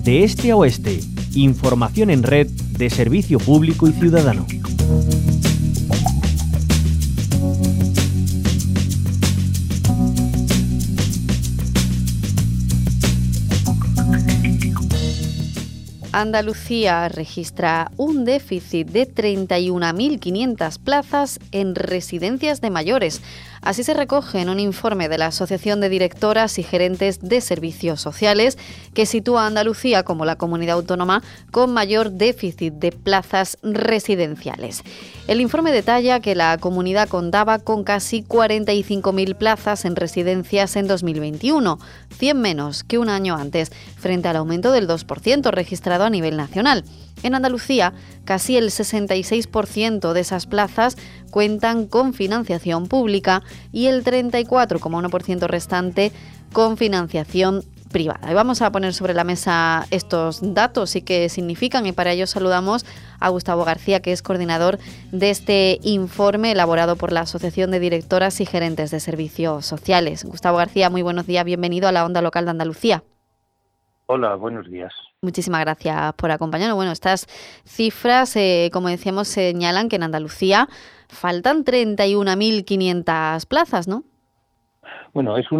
De este a oeste, información en red de servicio público y ciudadano. Andalucía registra un déficit de 31.500 plazas en residencias de mayores. Así se recoge en un informe de la Asociación de Directoras y Gerentes de Servicios Sociales, que sitúa a Andalucía como la comunidad autónoma con mayor déficit de plazas residenciales. El informe detalla que la comunidad contaba con casi 45.000 plazas en residencias en 2021, 100 menos que un año antes, frente al aumento del 2% registrado a nivel nacional. En Andalucía, casi el 66% de esas plazas cuentan con financiación pública y el 34,1% restante con financiación privada. Y vamos a poner sobre la mesa estos datos y qué significan, y para ello saludamos a Gustavo García, que es coordinador de este informe elaborado por la Asociación de Directoras y Gerentes de Servicios Sociales. Gustavo García, muy buenos días, bienvenido a la Onda Local de Andalucía. Hola, buenos días. Muchísimas gracias por acompañarnos. Bueno, estas cifras, como decíamos, señalan que en Andalucía faltan 31.500 plazas, ¿no? Bueno, es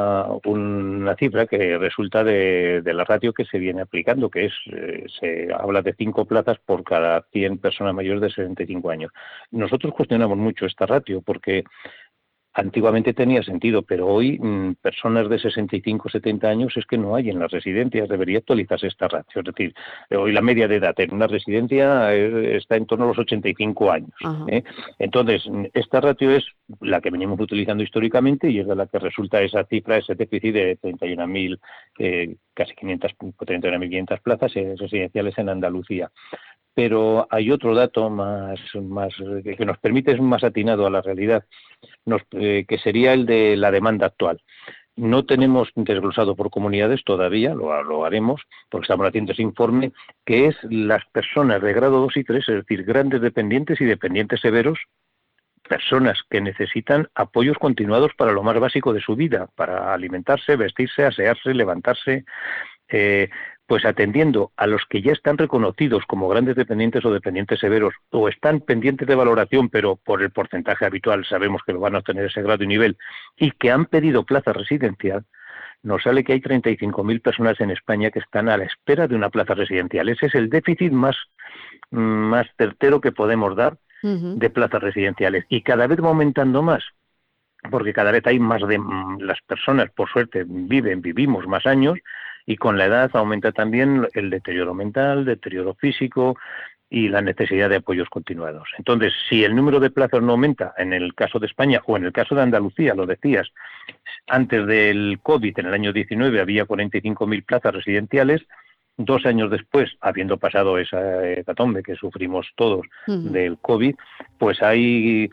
una cifra que resulta de la ratio que se viene aplicando, que es, se habla de 5 plazas por cada 100 personas mayores de 65 años. Nosotros cuestionamos mucho esta ratio porque antiguamente tenía sentido, pero hoy personas de 65 70 años es que no hay en las residencias. Debería actualizarse esta ratio. Es decir, hoy la media de edad en una residencia está en torno a los 85 años. Entonces, esta ratio es la que venimos utilizando históricamente y es de la que resulta esa cifra, ese déficit de 31.000, casi 31.500 plazas residenciales en Andalucía. Pero hay otro dato más que nos permite, es más atinado a la realidad, que sería el de la demanda actual. No tenemos desglosado por comunidades todavía, lo haremos, porque estamos haciendo ese informe, que es las personas de grado 2 y 3, es decir, grandes dependientes y dependientes severos, personas que necesitan apoyos continuados para lo más básico de su vida, para alimentarse, vestirse, asearse, levantarse, pues atendiendo a los que ya están reconocidos como grandes dependientes o dependientes severos, o están pendientes de valoración, pero por el porcentaje habitual sabemos que lo van a obtener ese grado y nivel, y que han pedido plaza residencial, nos sale que hay 35.000 personas en España que están a la espera de una plaza residencial. Ese es el déficit más certero que podemos dar de plazas residenciales, y cada vez va aumentando más, porque cada vez hay más de las personas, por suerte, vivimos más años, y con la edad aumenta también el deterioro mental, deterioro físico y la necesidad de apoyos continuados. Entonces, si el número de plazas no aumenta, en el caso de España o en el caso de Andalucía, lo decías, antes del COVID, en el año 19, había 45.000 plazas residenciales. 2 años después, habiendo pasado esa hecatombe que sufrimos todos del COVID, pues hay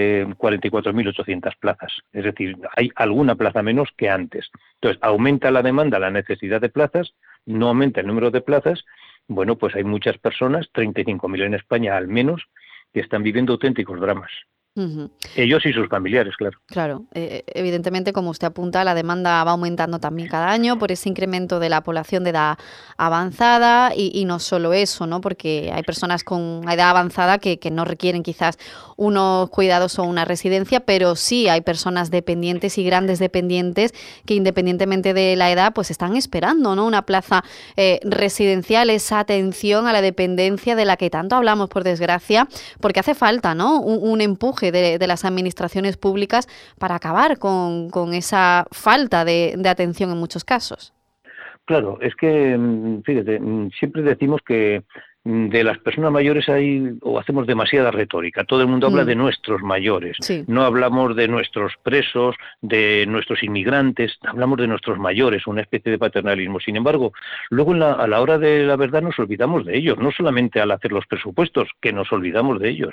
44.800 plazas. Es decir, hay alguna plaza menos que antes. Entonces, aumenta la demanda, la necesidad de plazas, no aumenta el número de plazas. Bueno, pues hay muchas personas, 35.000 en España al menos, que están viviendo auténticos dramas. Ellos y sus familiares, claro. Claro, evidentemente, como usted apunta, la demanda va aumentando también cada año por ese incremento de la población de edad avanzada y no solo eso, ¿no? Porque hay personas con edad avanzada que no requieren quizás unos cuidados o una residencia, pero sí hay personas dependientes y grandes dependientes que, independientemente de la edad, pues están esperando, ¿no? Una plaza residencial, esa atención a la dependencia de la que tanto hablamos, por desgracia, porque hace falta, ¿no? Un empuje de las administraciones públicas para acabar con esa falta de atención en muchos casos. Claro, es que, fíjate, siempre decimos que de las personas mayores hacemos demasiada retórica. Todo el mundo habla de nuestros mayores. Sí. No hablamos de nuestros presos, de nuestros inmigrantes, hablamos de nuestros mayores, una especie de paternalismo. Sin embargo, luego a la hora de la verdad nos olvidamos de ellos, no solamente al hacer los presupuestos, que nos olvidamos de ellos.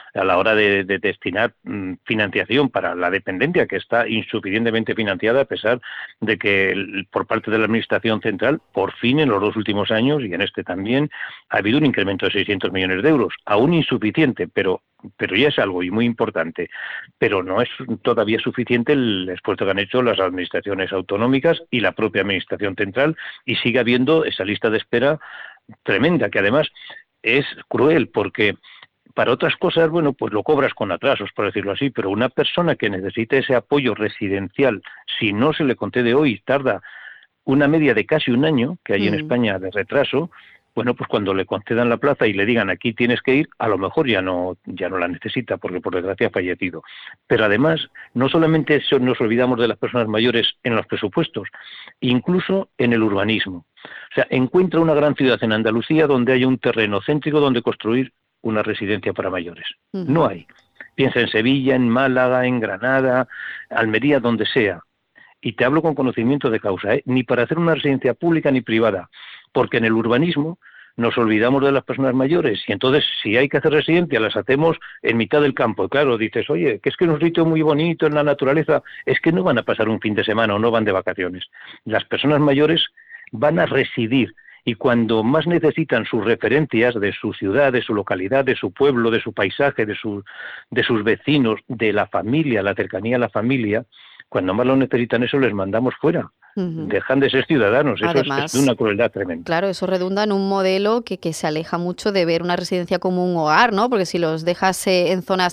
a la hora de destinar financiación para la dependencia, que está insuficientemente financiada, a pesar de que por parte de la Administración Central, por fin en los 2 últimos años, y en este también, ha habido un incremento de 600 millones de euros, aún insuficiente, pero ya es algo y muy importante. Pero no es todavía suficiente el esfuerzo que han hecho las administraciones autonómicas y la propia Administración Central, y sigue habiendo esa lista de espera tremenda, que además es cruel, porque para otras cosas, bueno, pues lo cobras con atrasos, por decirlo así, pero una persona que necesita ese apoyo residencial, si no se le concede hoy, tarda una media de casi un año, que hay en España de retraso. Bueno, pues cuando le concedan la plaza y le digan aquí tienes que ir, a lo mejor ya no la necesita, porque por desgracia ha fallecido. Pero además, no solamente nos olvidamos de las personas mayores en los presupuestos, incluso en el urbanismo. O sea, encuentra una gran ciudad en Andalucía donde haya un terreno céntrico donde construir una residencia para mayores. No hay. Piensa en Sevilla, en Málaga, en Granada, Almería, donde sea. Y te hablo con conocimiento de causa, ni para hacer una residencia pública ni privada, porque en el urbanismo nos olvidamos de las personas mayores y entonces si hay que hacer residencia las hacemos en mitad del campo. Y claro, dices, oye, que es que es un sitio muy bonito en la naturaleza, es que no van a pasar un fin de semana o no van de vacaciones. Las personas mayores van a residir y cuando más necesitan sus referencias de su ciudad, de su localidad, de su pueblo, de su paisaje, de sus vecinos, de la familia, la cercanía a la familia, cuando más lo necesitan eso les mandamos fuera. Dejan de ser ciudadanos. Además, eso es de una crueldad tremenda. Claro, eso redunda en un modelo que se aleja mucho de ver una residencia como un hogar, ¿no? Porque si los dejas en zonas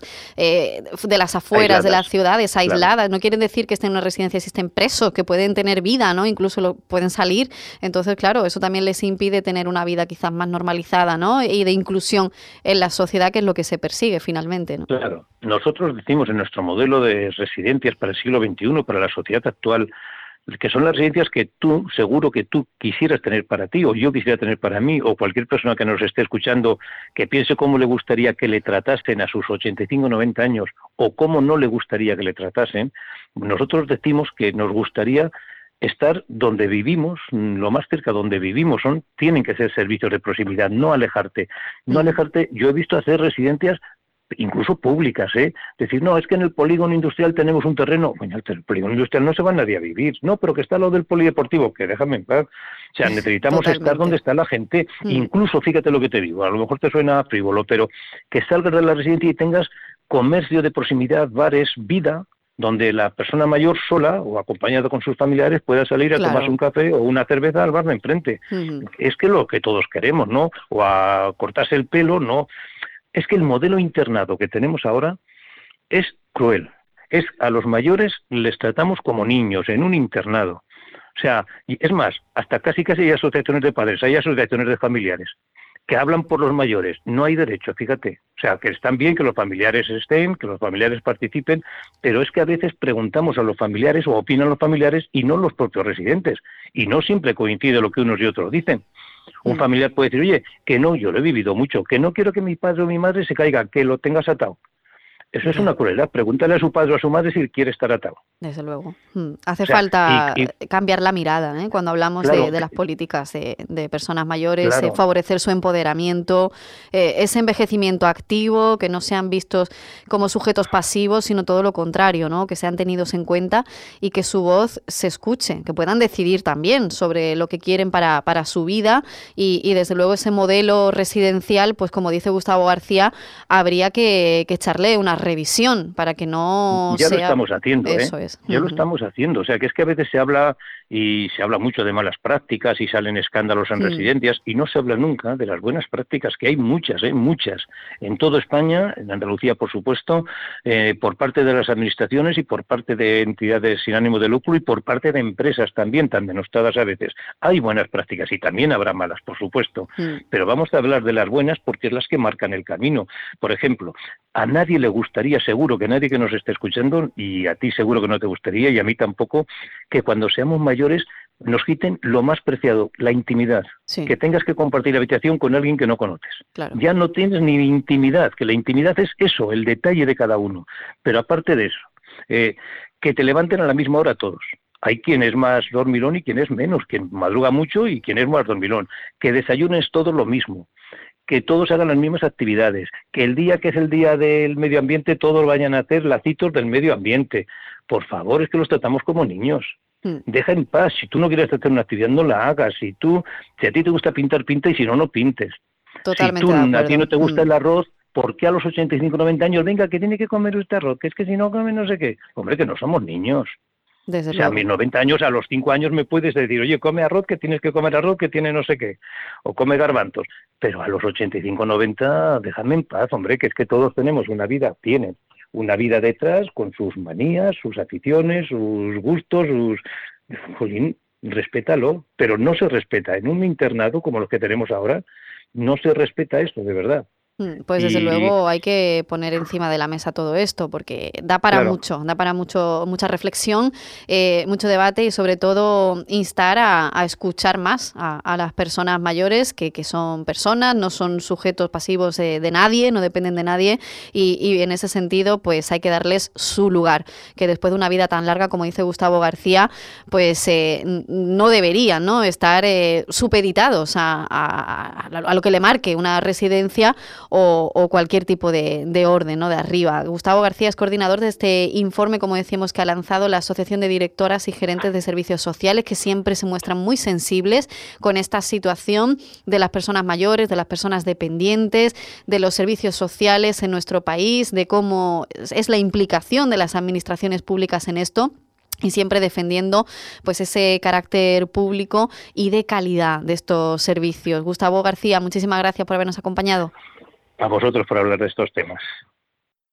de las afueras de las ciudades, aisladas, claro, no quieren decir que estén en una residencia, existen presos que pueden tener vida, ¿no? Incluso pueden salir. Entonces, claro, eso también les impide tener una vida quizás más normalizada, ¿no? Y de inclusión en la sociedad, que es lo que se persigue finalmente, ¿no? Claro. Nosotros decimos en nuestro modelo de residencias para el siglo XXI, para la sociedad actual, que son las residencias que tú, seguro que tú quisieras tener para ti, o yo quisiera tener para mí, o cualquier persona que nos esté escuchando que piense cómo le gustaría que le tratasen a sus 85 o 90 años, o cómo no le gustaría que le tratasen. Nosotros decimos que nos gustaría estar donde vivimos, lo más cerca donde vivimos, tienen que ser servicios de proximidad, no alejarte. No alejarte. Yo he visto hacer residencias incluso públicas, decir, no, es que en el polígono industrial tenemos un terreno, bueno, el polígono industrial no se va nadie a vivir, no, pero que está lo del polideportivo, que déjame en paz. O sea, necesitamos estar donde está la gente, incluso, fíjate lo que te digo, a lo mejor te suena frívolo, pero que salgas de la residencia y tengas comercio de proximidad, bares, vida, donde la persona mayor sola o acompañada con sus familiares pueda salir a tomarse un café o una cerveza al bar de enfrente. Es que lo que todos queremos, ¿no? O a cortarse el pelo, ¿no? Es que el modelo internado que tenemos ahora es cruel. A los mayores les tratamos como niños en un internado. O sea, y es más, hasta casi hay asociaciones de padres, hay asociaciones de familiares que hablan por los mayores. No hay derecho, fíjate. O sea, que están bien que los familiares estén, que los familiares participen, pero es que a veces preguntamos a los familiares o opinan los familiares y no los propios residentes. Y no siempre coincide lo que unos y otros dicen. Un familiar puede decir, oye, que no, yo lo he vivido mucho, que no quiero que mi padre o mi madre se caiga, que lo tengas atado. Eso es una crueldad. Pregúntale a su padre o a su madre si quiere estar atado. Desde luego. Hace falta cambiar la mirada, cuando hablamos de las políticas de personas mayores, favorecer su empoderamiento, ese envejecimiento activo, que no sean vistos como sujetos pasivos, sino todo lo contrario, ¿no? Que sean tenidos en cuenta y que su voz se escuche, que puedan decidir también sobre lo que quieren para su vida y desde luego ese modelo residencial, pues como dice Gustavo García, habría que echarle una revisión para que no ya sea... lo estamos haciendo, Eso es. Ya lo estamos haciendo. O sea, que es que a veces se habla mucho de malas prácticas y salen escándalos en residencias y no se habla nunca de las buenas prácticas, que hay muchas, muchas. En toda España, en Andalucía, por supuesto, por parte de las administraciones y por parte de entidades sin ánimo de lucro y por parte de empresas también, tan denostadas a veces. Hay buenas prácticas y también habrá malas, por supuesto. Pero vamos a hablar de las buenas porque es las que marcan el camino. Por ejemplo, a nadie le gustaría, seguro que nadie que nos esté escuchando, y a ti seguro que no te gustaría, y a mí tampoco, que cuando seamos mayores nos quiten lo más preciado, la intimidad. Que tengas que compartir habitación con alguien que no conoces. Ya no tienes ni intimidad, que la intimidad es eso, el detalle de cada uno. Pero aparte de eso, que te levanten a la misma hora todos. Hay quien es más dormilón y quien es menos, quien madruga mucho y quien es más dormilón. Que desayunes todo lo mismo. que todos hagan las mismas actividades, que el día que es el día del medio ambiente todos vayan a hacer lacitos del medio ambiente. Por favor, es que los tratamos como niños. Deja en paz. Si tú no quieres hacer una actividad, no la hagas. Si a ti te gusta pintar, pinta, y si no, no pintes. Totalmente si de acuerdo. A ti no te gusta el arroz, ¿por qué a los 85, 90 años, venga, que tiene que comer usted arroz? Que es que si no come no sé qué. Hombre, que no somos niños. Desde o sea, luego. a mis 90 años, a los 5 años me puedes decir, oye, come arroz, que tienes que comer arroz, que tiene no sé qué, o come garbanzos. Pero a los 85, 90, déjame en paz, hombre, que es que todos tenemos una vida, tienen una vida detrás con sus manías, sus aficiones, sus gustos, Jolín, respétalo, pero no se respeta. En un internado como los que tenemos ahora, no se respeta esto, de verdad. Pues desde luego hay que poner encima de la mesa todo esto, porque da para mucha reflexión, mucho debate, y sobre todo instar a escuchar más a las personas mayores, que son personas, no son sujetos pasivos de nadie, no dependen de nadie, y en ese sentido pues hay que darles su lugar, que después de una vida tan larga, como dice Gustavo García, pues no deberían, ¿no?, estar supeditados a lo que le marque una residencia o cualquier tipo de orden, ¿no?, de arriba. Gustavo García es coordinador de este informe, como decíamos, que ha lanzado la Asociación de Directoras y Gerentes de Servicios Sociales, que siempre se muestran muy sensibles con esta situación de las personas mayores, de las personas dependientes, de los servicios sociales en nuestro país, de cómo es la implicación de las administraciones públicas en esto, y siempre defendiendo pues ese carácter público y de calidad de estos servicios. Gustavo García, muchísimas gracias por habernos acompañado. A vosotros por hablar de estos temas.